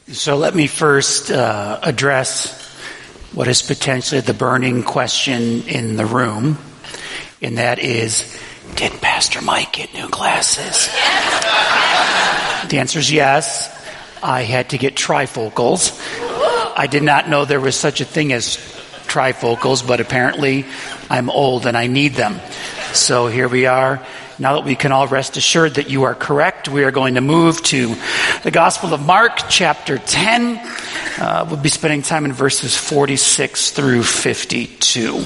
So let me first address what is potentially the burning question in the room, and that is, did Pastor Mike get new glasses? The answer is yes. I had to get trifocals. I did not know there was such a thing as trifocals, but apparently I'm old and I need them. So here we are. Now that we can all rest assured that you are correct, we are going to move to the Gospel of Mark, chapter 10. We'll be spending time in verses 46 through 52.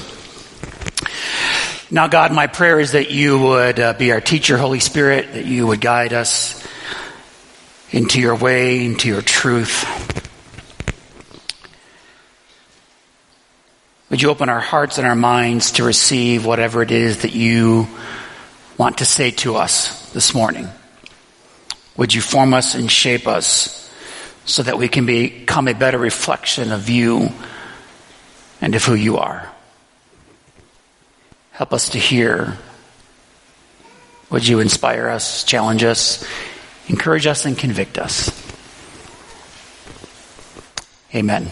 Now, God, my prayer is that you would be our teacher, Holy Spirit, that you would guide us into your way, into your truth. Would you open our hearts and our minds to receive whatever it is that you want to say to us this morning? Would you form us and shape us so that we can become a better reflection of you and of who you are? Help us to hear. Would you inspire us, challenge us, encourage us, and convict us? Amen.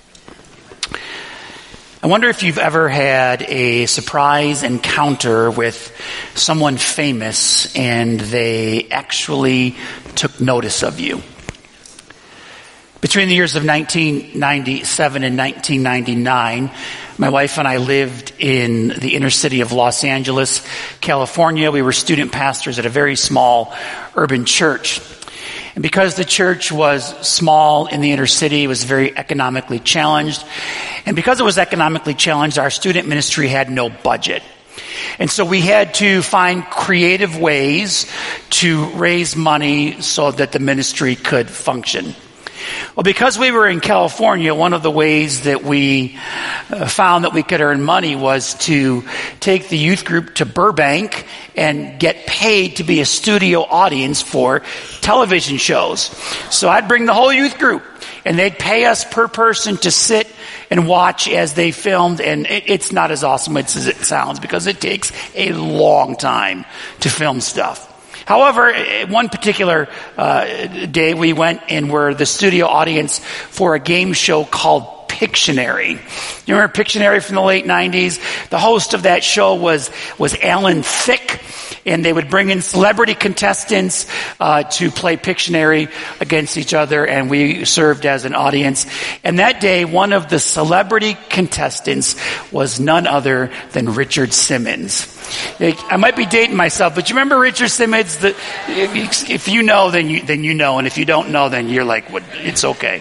I wonder if you've ever had a surprise encounter with someone famous and they actually took notice of you. Between the years of 1997 and 1999, my wife and I lived in the inner city of Los Angeles, California. We were student pastors at a very small urban church. And because the church was small in the inner city, it was very economically challenged. And because it was economically challenged, our student ministry had no budget. And so we had to find creative ways to raise money so that the ministry could function. Well, because we were in California, one of the ways that we found that we could earn money was to take the youth group to Burbank and get paid to be a studio audience for television shows. So I'd bring the whole youth group, and they'd pay us per person to sit and watch as they filmed, and it's not as awesome as it sounds because it takes a long time to film stuff. However, one particular day we went and were the studio audience for a game show called Pictionary. You remember Pictionary from the late 90s? The host of that show was Alan Thicke, and they would bring in celebrity contestants to play Pictionary against each other, and we served as an audience. And that day, one of the celebrity contestants was none other than Richard Simmons. I might be dating myself, but you remember Richard Simmons? If you know, then you know, and if you don't know, then you're like, what? It's okay.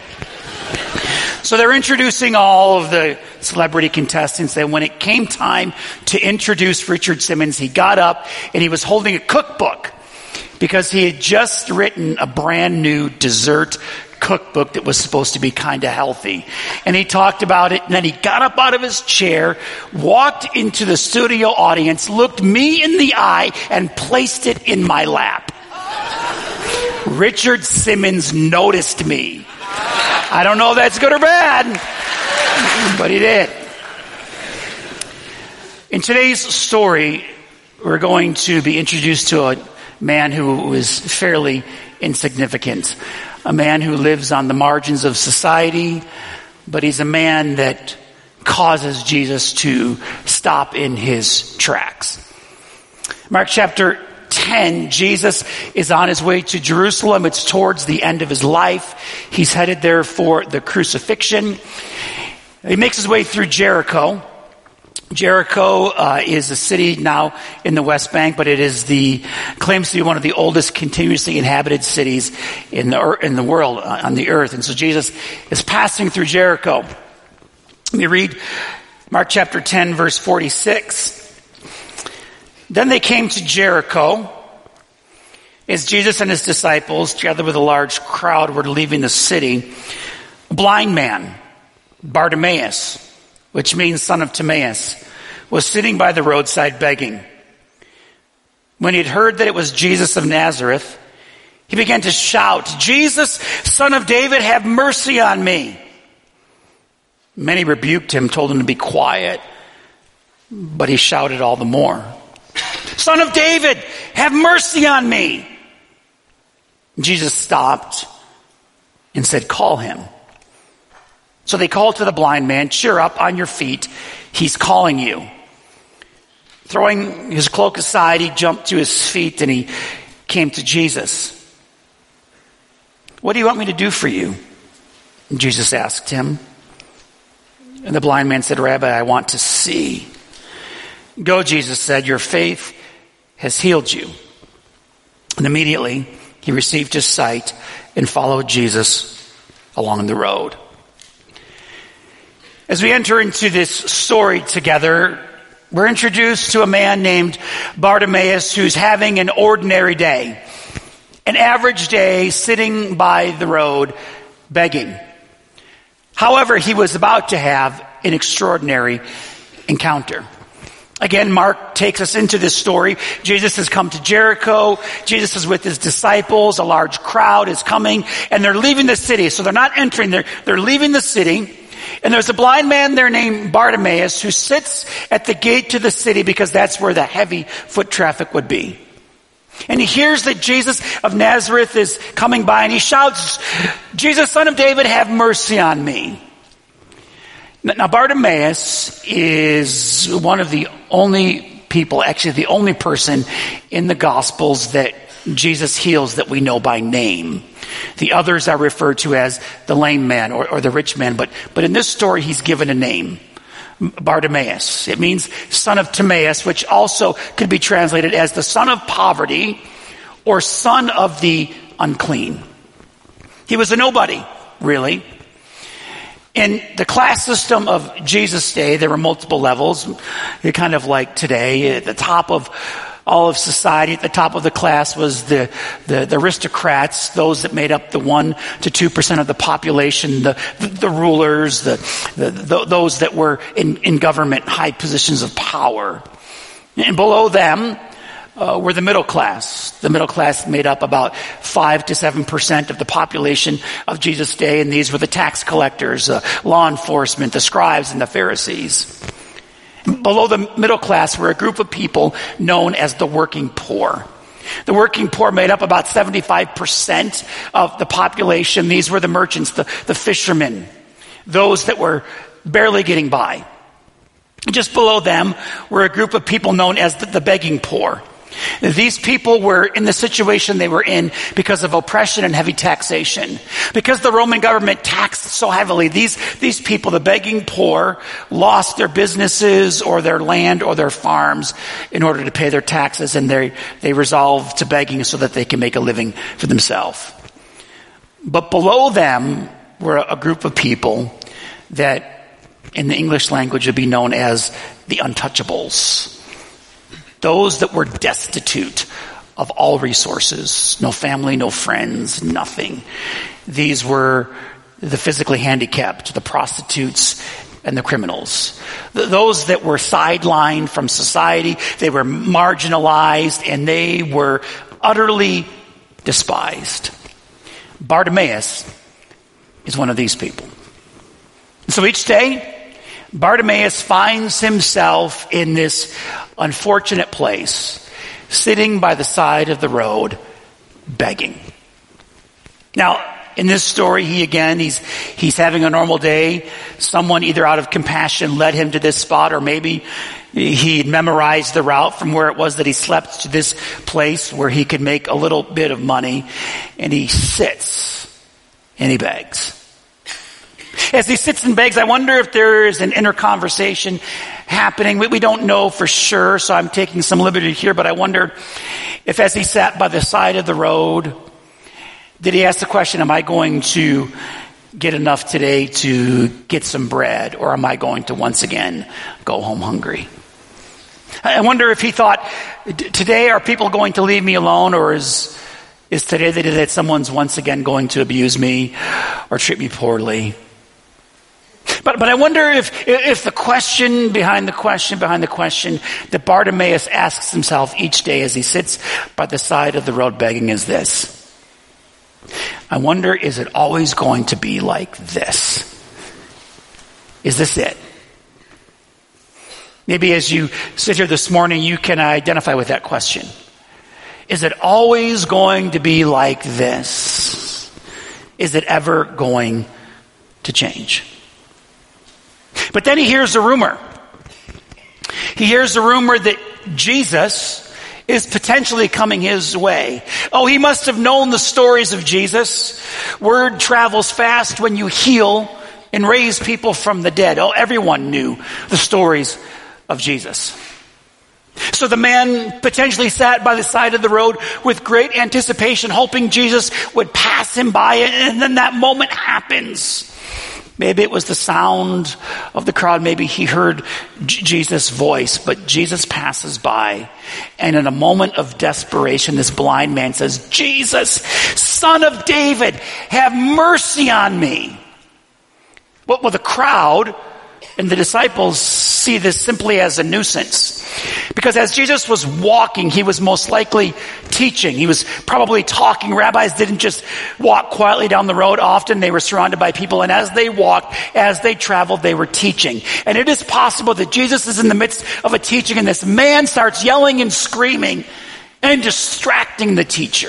So they're introducing all of the celebrity contestants, and when it came time to introduce Richard Simmons, he got up and he was holding a cookbook because he had just written a brand new dessert cookbook that was supposed to be kind of healthy. And he talked about it, and then he got up out of his chair, walked into the studio audience, looked me in the eye, and placed it in my lap. Richard Simmons noticed me. I don't know if that's good or bad, but he did. In today's story, we're going to be introduced to a man who is fairly insignificant, a man who lives on the margins of society, but he's a man that causes Jesus to stop in his tracks. Mark chapter 10, Jesus is on his way to Jerusalem. It's towards the end of his life. He's headed there for the crucifixion. He makes his way through Jericho. Jericho is a city now in the West Bank, but it is claims to be one of the oldest continuously inhabited cities in the world, on the earth. And so Jesus is passing through Jericho. Let me read Mark chapter 10, verse 46. Then they came to Jericho as Jesus and his disciples, together with a large crowd, were leaving the city. A blind man, Bartimaeus, which means son of Timaeus, was sitting by the roadside begging. When he had heard that it was Jesus of Nazareth, he began to shout, "Jesus, Son of David, have mercy on me." Many rebuked him, told him to be quiet, but he shouted all the more, "Son of David, have mercy on me." Jesus stopped and said, "Call him." So they called to the blind man, "Cheer up, on your feet. He's calling you." Throwing his cloak aside, he jumped to his feet and he came to Jesus. "What do you want me to do for you?" And Jesus asked him. And the blind man said, "Rabbi, I want to see." "Go," Jesus said, "your faith has healed you." And immediately he received his sight and followed Jesus along the road. As we enter into this story together, we're introduced to a man named Bartimaeus who's having an ordinary day, an average day sitting by the road begging. However, he was about to have an extraordinary encounter. Again, Mark takes us into this story. Jesus has come to Jericho. Jesus is with his disciples. A large crowd is coming, and they're leaving the city. So they're not entering, they're leaving the city. And there's a blind man there named Bartimaeus who sits at the gate to the city because that's where the heavy foot traffic would be. And he hears that Jesus of Nazareth is coming by, and he shouts, "Jesus, Son of David, have mercy on me." Now, Bartimaeus is one of the only people, actually the only person in the Gospels that Jesus heals that we know by name. The others are referred to as the lame man or the rich man, but in this story he's given a name. Bartimaeus. It means son of Timaeus, which also could be translated as the son of poverty or son of the unclean. He was a nobody, really. In the class system of Jesus' day, there were multiple levels, kind of like today. At the top of all of society, at the top of the class was the aristocrats, those that made up the 1 to 2% of the population, the rulers, those that were in government, high positions of power. And below them were the middle class. The middle class made up about 5 to 7% of the population of Jesus' day, and these were the tax collectors, law enforcement, the scribes, and the Pharisees. Below the middle class were a group of people known as the working poor. The working poor made up about 75% of the population. These were the merchants, the fishermen, those that were barely getting by. Just below them were a group of people known as the begging poor. These people were in the situation they were in because of oppression and heavy taxation. Because the Roman government taxed so heavily, these people, the begging poor, lost their businesses or their land or their farms in order to pay their taxes, and they resolved to begging so that they can make a living for themselves. But below them were a group of people that in the English language would be known as the untouchables. Those that were destitute of all resources, no family, no friends, nothing. These were the physically handicapped, the prostitutes, and the criminals. Those that were sidelined from society, they were marginalized, and they were utterly despised. Bartimaeus is one of these people. So each day, Bartimaeus finds himself in this unfortunate place, sitting by the side of the road, begging. Now, in this story, he's having a normal day. Someone either out of compassion led him to this spot, or maybe he memorized the route from where it was that he slept to this place where he could make a little bit of money, and he sits and he begs. As he sits and begs, I wonder if there is an inner conversation happening. We don't know for sure, so I'm taking some liberty here, but I wonder if as he sat by the side of the road, did he ask the question, am I going to get enough today to get some bread, or am I going to once again go home hungry? I wonder if he thought, today are people going to leave me alone, or is today the day that someone's once again going to abuse me or treat me poorly? But I wonder if the question behind the question that Bartimaeus asks himself each day as he sits by the side of the road begging is this. I wonder, is it always going to be like this? Is this it? Maybe as you sit here this morning, you can identify with that question. Is it always going to be like this? Is it ever going to change? But then he hears a rumor. He hears a rumor that Jesus is potentially coming his way. Oh, he must have known the stories of Jesus. Word travels fast when you heal and raise people from the dead. Oh, everyone knew the stories of Jesus. So the man potentially sat by the side of the road with great anticipation, hoping Jesus would pass him by, and then that moment happens. Maybe it was the sound of the crowd. Maybe he heard Jesus' voice, but Jesus passes by. And in a moment of desperation, this blind man says, Jesus, Son of David, have mercy on me. Well, the crowd and the disciples see this simply as a nuisance. Because as Jesus was walking, he was most likely teaching. He was probably talking. Rabbis didn't just walk quietly down the road. Often they were surrounded by people, and as they walked, as they traveled, they were teaching. And it is possible that Jesus is in the midst of a teaching, and this man starts yelling and screaming and distracting the teacher.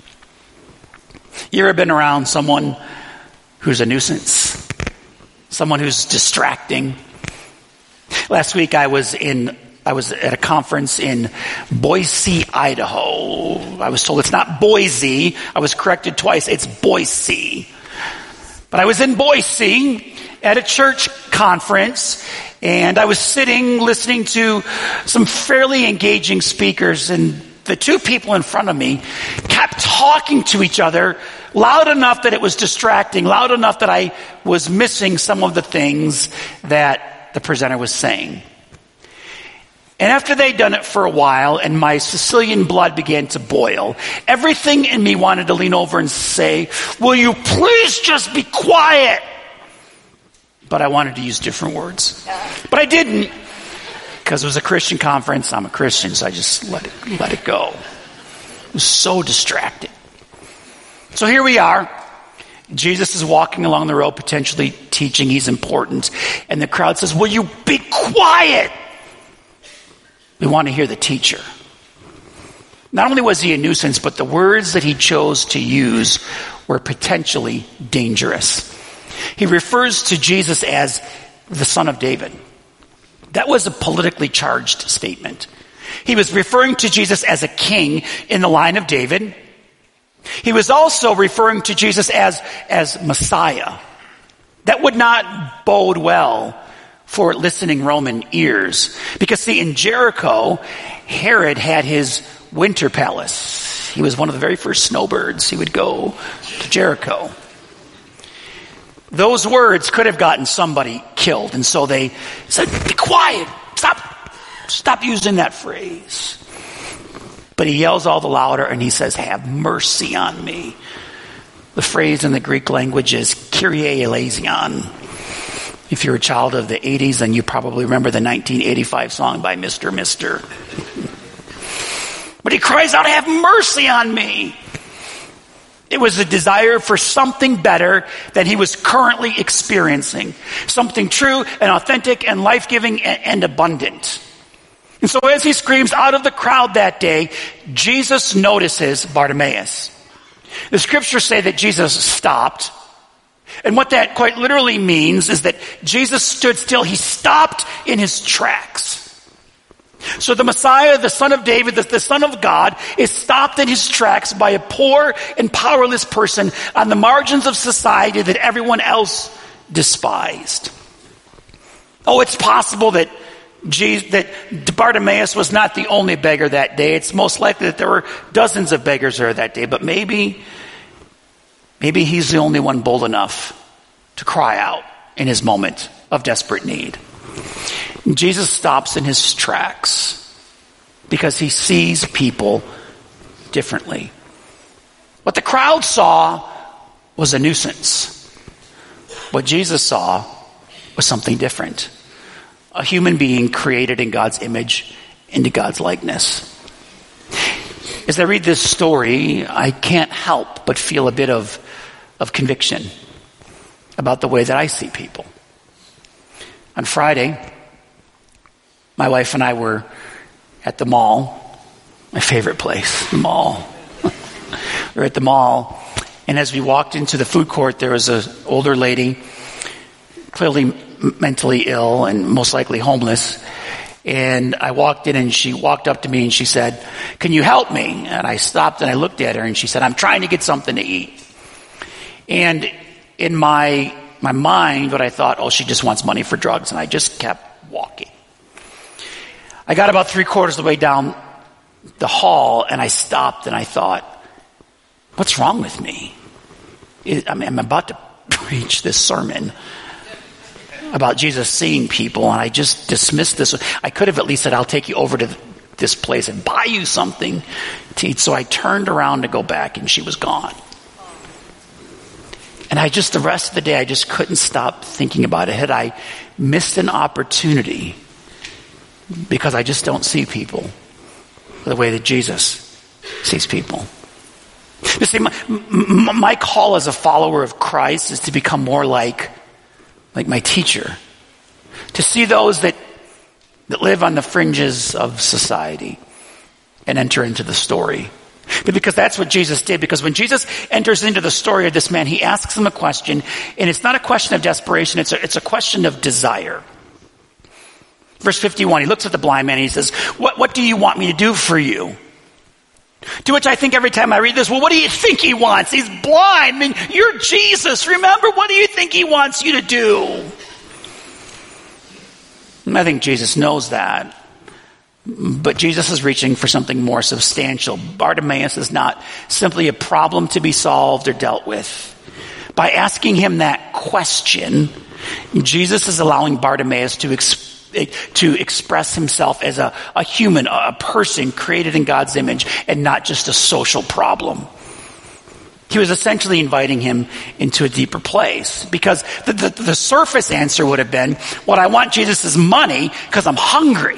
You ever been around someone who's a nuisance? Someone who's distracting? Last week I was at a conference in Boise, Idaho. I was told it's not Boise. I was corrected twice. It's Boise. But I was in Boise at a church conference, and I was sitting listening to some fairly engaging speakers, and the two people in front of me kept talking to each other loud enough that it was distracting, loud enough that I was missing some of the things that the presenter was saying. And after they'd done it for a while and my Sicilian blood began to boil, everything in me wanted to lean over and say, will you please just be quiet? But I wanted to use different words. But I didn't, because it was a Christian conference. I'm a Christian, so I just let it go. It was so distracted. So here we are. Jesus is walking along the road, potentially teaching. He's important. And the crowd says, will you be quiet? We want to hear the teacher. Not only was he a nuisance, but the words that he chose to use were potentially dangerous. He refers to Jesus as the Son of David. That was a politically charged statement. He was referring to Jesus as a king in the line of David. He was also referring to Jesus as Messiah. That would not bode well for listening Roman ears. Because see, in Jericho, Herod had his winter palace. He was one of the very first snowbirds. He would go to Jericho. Those words could have gotten somebody killed. And so they said, be quiet. Stop using that phrase. But he yells all the louder and he says, have mercy on me. The phrase in the Greek language is Kyrie eleison. If you're a child of the 80s, then you probably remember the 1985 song by Mr. Mister. But he cries out, have mercy on me. It was a desire for something better than he was currently experiencing. Something true and authentic and life-giving and abundant. And so as he screams out of the crowd that day, Jesus notices Bartimaeus. The scriptures say that Jesus stopped. And what that quite literally means is that Jesus stood still. He stopped in his tracks. So the Messiah, the Son of David, the Son of God, is stopped in his tracks by a poor and powerless person on the margins of society that everyone else despised. Oh, it's possible that Bartimaeus was not the only beggar that day. It's most likely that there were dozens of beggars there that day, but maybe he's the only one bold enough to cry out in his moment of desperate need. Jesus stops in his tracks because he sees people differently. What the crowd saw was a nuisance. What Jesus saw was something different. A human being created in God's image, into God's likeness. As I read this story, I can't help but feel a bit of conviction about the way that I see people. On Friday, my wife and I were at the mall, my favorite place, the mall. We were at the mall, And as we walked into the food court, there was an older lady, clearly mentally ill and most likely homeless. And I walked in and she walked up to me and she said, "Can you help me?" And I stopped and I looked at her and she said, "I'm trying to get something to eat." And in my mind, what I thought, oh, she just wants money for drugs. And I just kept walking. I got about 3/4 of the way down the hall and I stopped and I thought, what's wrong with me? I'm about to preach this sermon about Jesus seeing people, and I just dismissed this. I could have at least said, "I'll take you over to this place and buy you something to eat." So I turned around to go back, and she was gone. And the rest of the day, I just couldn't stop thinking about it. Had I missed an opportunity? Because I just don't see people the way that Jesus sees people. You see, my call as a follower of Christ is to become more like my teacher. To see those that live on the fringes of society and enter into the story. But because that's what Jesus did. Because when Jesus enters into the story of this man, he asks him a question. And it's not a question of desperation. It's a question of desire. Verse 51, he looks at the blind man and he says, What do you want me to do for you? To which I think every time I read this, well, what do you think he wants? He's blind. I mean, you're Jesus. Remember, what do you think he wants you to do? And I think Jesus knows that. But Jesus is reaching for something more substantial. Bartimaeus is not simply a problem to be solved or dealt with. By asking him that question, Jesus is allowing Bartimaeus to express himself as a human, a person created in God's image, and not just a social problem. He was essentially inviting him into a deeper place, because the surface answer would have been, "What I want, Jesus, is money because I'm hungry."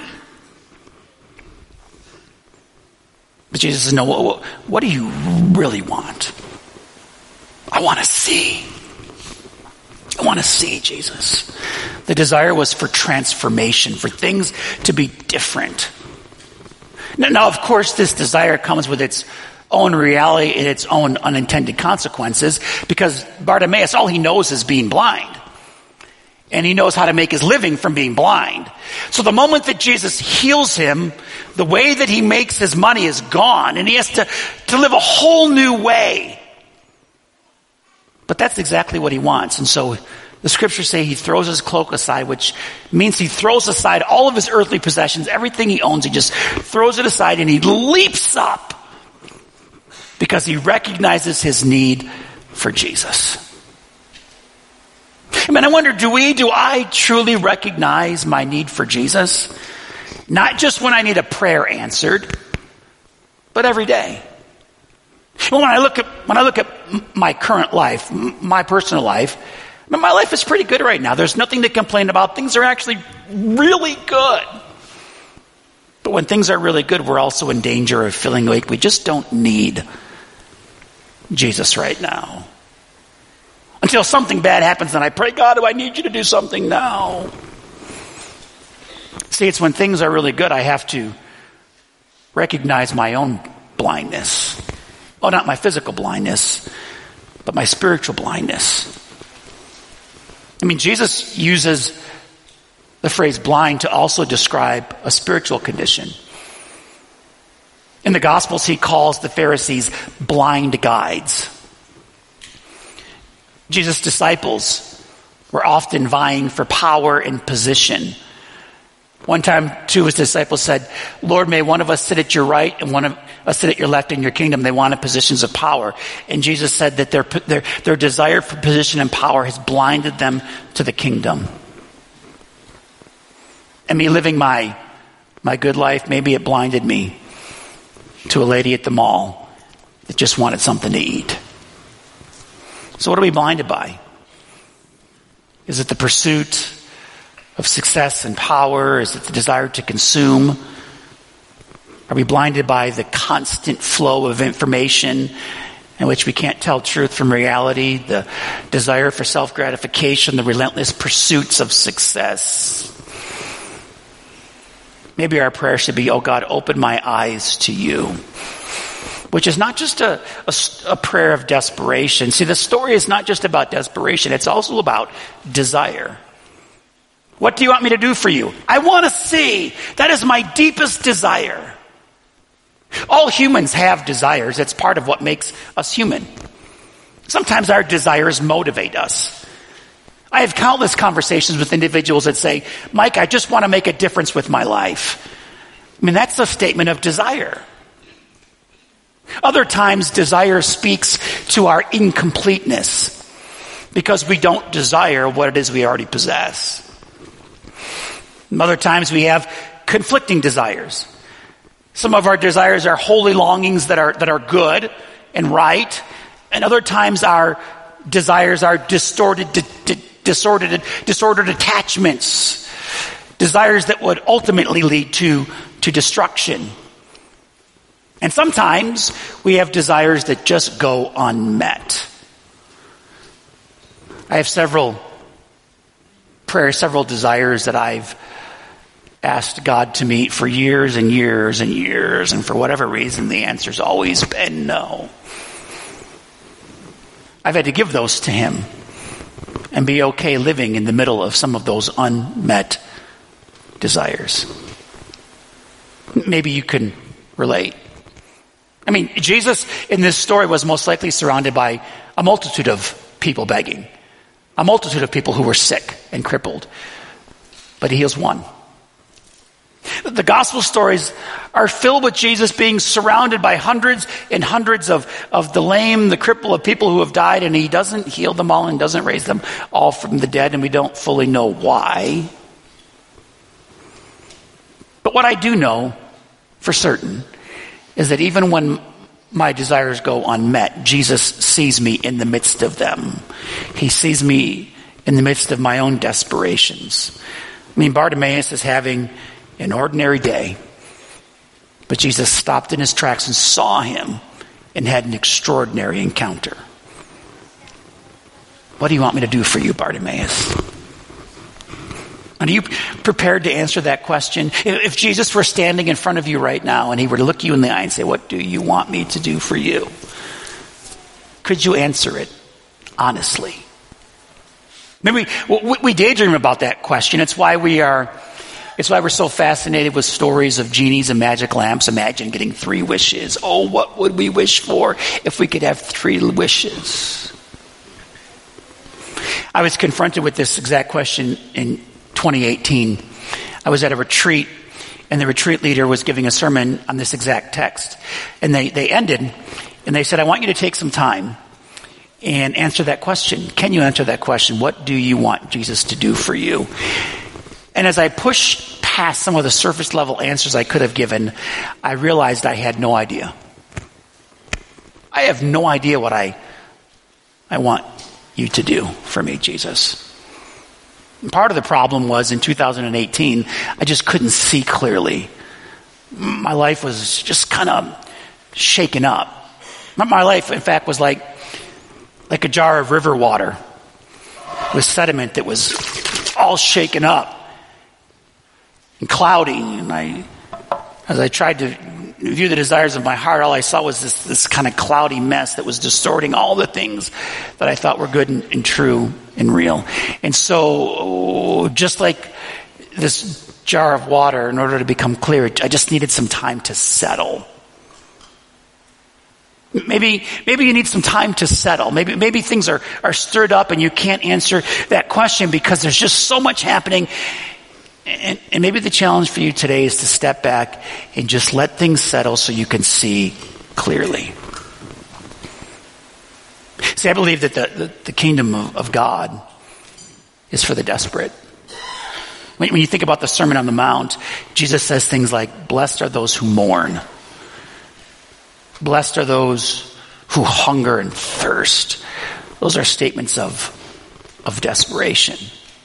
But Jesus says, "No, what do you really want?" "I want to see. I want to see Jesus." The desire was for transformation, for things to be different. Now, of course, this desire comes with its own reality and its own unintended consequences, because Bartimaeus, all he knows is being blind. And he knows how to make his living from being blind. So the moment that Jesus heals him, the way that he makes his money is gone, and he has to live a whole new way. But that's exactly what he wants. And so the scriptures say he throws his cloak aside, which means he throws aside all of his earthly possessions, everything he owns. He just throws it aside and he leaps up because he recognizes his need for Jesus. I mean, I wonder, do I truly recognize my need for Jesus? Not just when I need a prayer answered, but every day. Well, when I look at my current life, my personal life, my life is pretty good right now. There's nothing to complain about. Things are actually really good. But when things are really good, we're also in danger of feeling like we just don't need Jesus right now. Until something bad happens and I pray, "God, do I need you to do something now?" See, it's when things are really good I have to recognize my own blindness. Oh, not my physical blindness, but my spiritual blindness. I mean, Jesus uses the phrase blind to also describe a spiritual condition. In the Gospels, he calls the Pharisees blind guides. Jesus' disciples were often vying for power and position. One time, two of his disciples said, "Lord, may one of us sit at your right and one of us sit at your left in your kingdom." They wanted positions of power. And Jesus said that their desire for position and power has blinded them to the kingdom. And me living my good life, maybe it blinded me to a lady at the mall that just wanted something to eat. So what are we blinded by? Is it the pursuit of success and power? Is it the desire to consume? Are we blinded by the constant flow of information in which we can't tell truth from reality, the desire for self-gratification, the relentless pursuits of success? Maybe our prayer should be, "Oh God, open my eyes to you." which is not just a prayer of desperation. See, the story is not just about desperation. It's also about desire. What do you want me to do for you? I want to see. That is my deepest desire. All humans have desires. It's part of what makes us human. Sometimes our desires motivate us. I have countless conversations with individuals that say, Mike, I just want to make a difference with my life. I mean, that's a statement of desire. Other times, desire speaks to our incompleteness because we don't desire what it is we already possess. Other times, we have conflicting desires. Some of our desires are holy longings that are good and right, and other times our desires are disordered attachments, desires that would ultimately lead to destruction. And sometimes we have desires that just go unmet. I have several desires that I've asked God to meet for years and years and years, and for whatever reason, the answer's always been no. I've had to give those to Him and be okay living in the middle of some of those unmet desires. Maybe you can relate. I mean, Jesus in this story was most likely surrounded by a multitude of people begging, a multitude of people who were sick and crippled, but He heals one. The gospel stories are filled with Jesus being surrounded by hundreds and hundreds of the lame, the crippled, of people who have died, and He doesn't heal them all and doesn't raise them all from the dead, and we don't fully know why. But what I do know for certain is that even when my desires go unmet, Jesus sees me in the midst of them. He sees me in the midst of my own desperations. I mean, Bartimaeus is having an ordinary day, but Jesus stopped in his tracks and saw him and had an extraordinary encounter. What do you want me to do for you, Bartimaeus? And are you prepared to answer that question? If Jesus were standing in front of you right now and He were to look you in the eye and say, what do you want me to do for you? Could you answer it honestly? Maybe we daydream about that question. It's why we're so fascinated with stories of genies and magic lamps. Imagine getting 3 wishes. Oh, what would we wish for if we could have 3 wishes? I was confronted with this exact question in 2018. I was at a retreat, and the retreat leader was giving a sermon on this exact text. And they ended, and they said, I want you to take some time and answer that question. Can you answer that question? What do you want Jesus to do for you? And as I pushed past some of the surface level answers I could have given, I realized I had no idea. I have no idea what I want you to do for me, Jesus. And part of the problem was in 2018, I just couldn't see clearly. My life was just kind of shaken up. My life, in fact, was like a jar of river water with sediment that was all shaken up and cloudy. And as I tried to view the desires of my heart, all I saw was this kind of cloudy mess that was distorting all the things that I thought were good and true and real. And so, just like this jar of water, in order to become clear, I just needed some time to settle. Maybe you need some time to settle. Maybe things are stirred up and you can't answer that question because there's just so much happening. And maybe the challenge for you today is to step back and just let things settle so you can see clearly. See, I believe that the kingdom of God is for the desperate. When you think about the Sermon on the Mount, Jesus says things like, blessed are those who mourn. Blessed are those who hunger and thirst. Those are statements of desperation.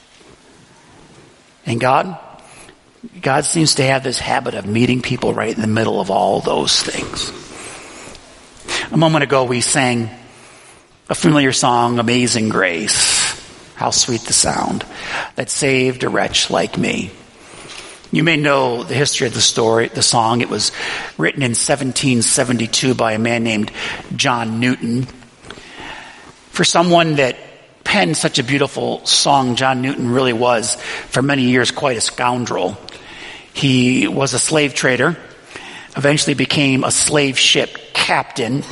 And God seems to have this habit of meeting people right in the middle of all those things. A moment ago, we sang a familiar song, Amazing Grace. How sweet the sound that saved a wretch like me. You may know the history of the song. It was written in 1772 by a man named John Newton. For someone that penned such a beautiful song, John Newton really was, for many years, quite a scoundrel. He was a slave trader, eventually became a slave ship captain.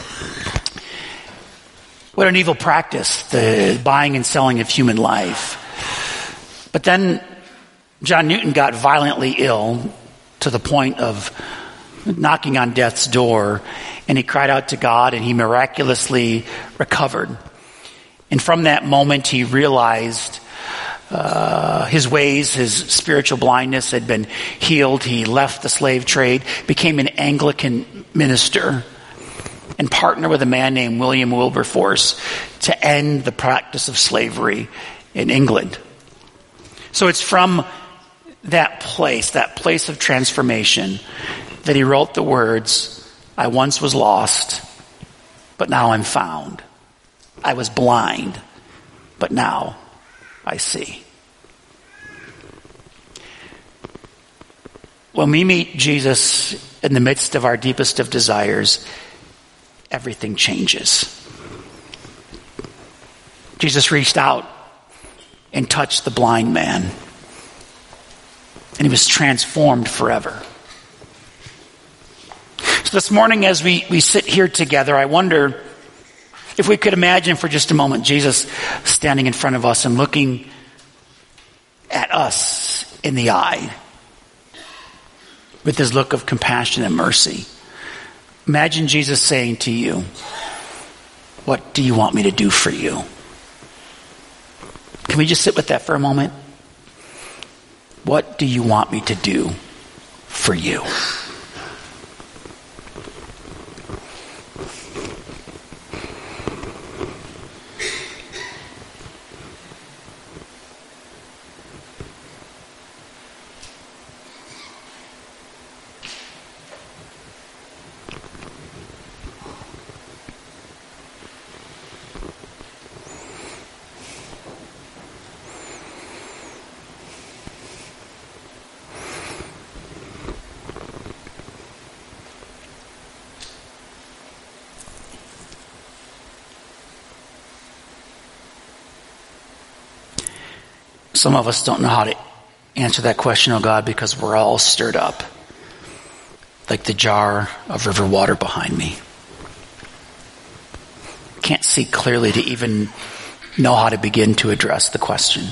What an evil practice, the buying and selling of human life. But then John Newton got violently ill to the point of knocking on death's door, and he cried out to God, and he miraculously recovered. And from that moment, he realized his ways, his spiritual blindness had been healed. He left the slave trade, became an Anglican minister, and partnered with a man named William Wilberforce to end the practice of slavery in England. So it's from that place of transformation, that he wrote the words, "I once was lost, but now I'm found. I was blind, but now I see." When we meet Jesus in the midst of our deepest of desires, everything changes. Jesus reached out and touched the blind man, and he was transformed forever. So this morning, as we sit here together, I wonder if we could imagine for just a moment Jesus standing in front of us and looking at us in the eye with his look of compassion and mercy. Imagine Jesus saying to you, "What do you want me to do for you?" Can we just sit with that for a moment? What do you want me to do for you? Some of us don't know how to answer that question, oh God, because we're all stirred up, like the jar of river water behind me. Can't see clearly to even know how to begin to address the question.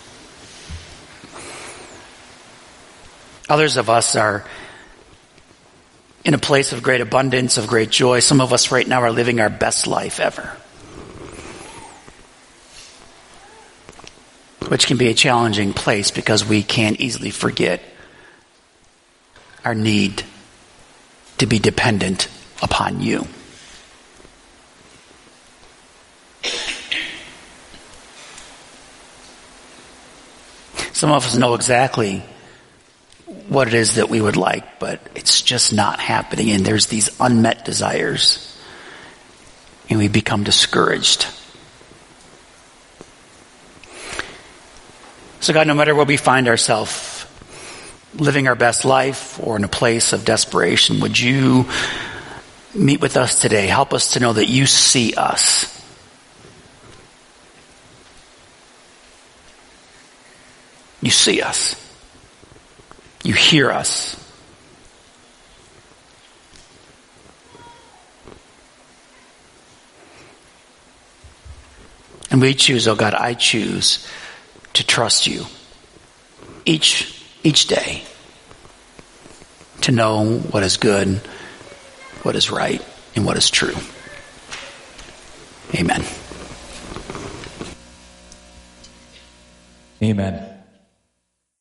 Others of us are in a place of great abundance, of great joy. Some of us right now are living our best life ever, which can be a challenging place because we can easily forget our need to be dependent upon you. Some of us know exactly what it is that we would like, but it's just not happening, and there's these unmet desires, and we become discouraged. So God, no matter where we find ourselves, living our best life or in a place of desperation, would you meet with us today? Help us to know that you see us. You see us. You hear us. And we choose, oh God, I choose to trust you each day, to know what is good, what is right, and what is true. Amen. Amen.